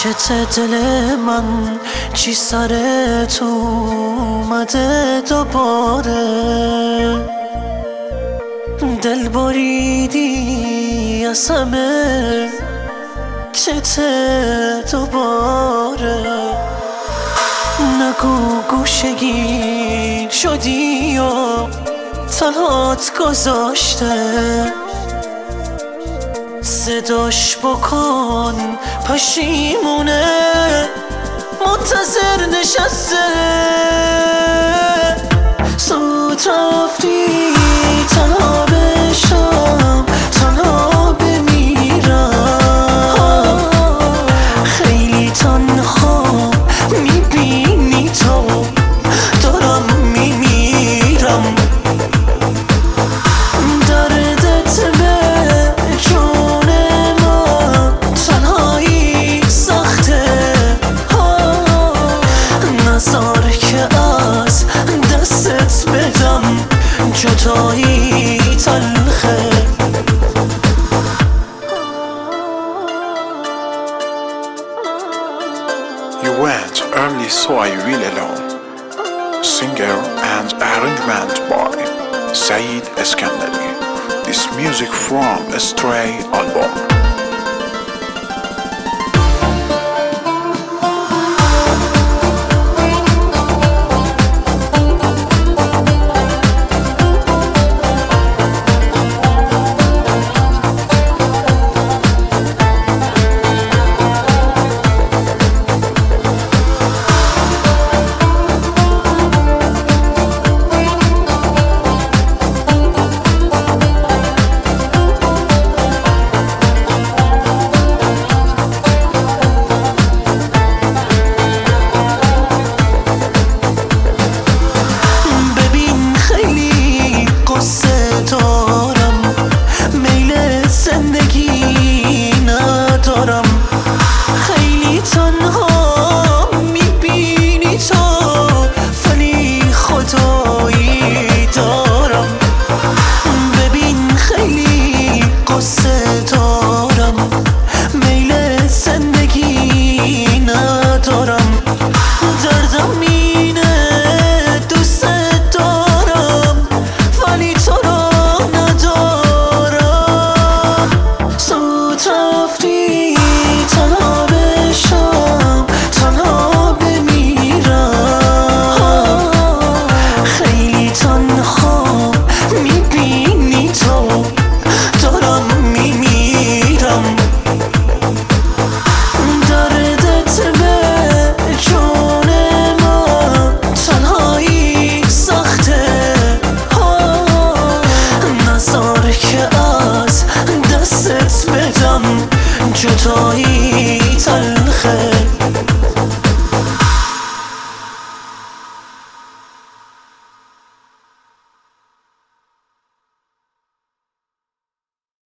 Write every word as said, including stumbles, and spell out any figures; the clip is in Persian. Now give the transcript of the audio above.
چت دل من چی سرت اومده دوباره، دل بریدی از همه چت دوباره. نگو گوشگیر شدی و تنهات گذاشته، صداش بکن پشیمونه منتظر نشسته. زود رفتی تنها بشم تنها بمیرم، خیلی تنها میبینی تو دارم میمیرم. دردت به جون من تنهایی سخته، نذار که از دستت بدم جدایی تلخه. You went early so I will alone. Singer and arrangement by Saeed Eskandari. This music from Stray album.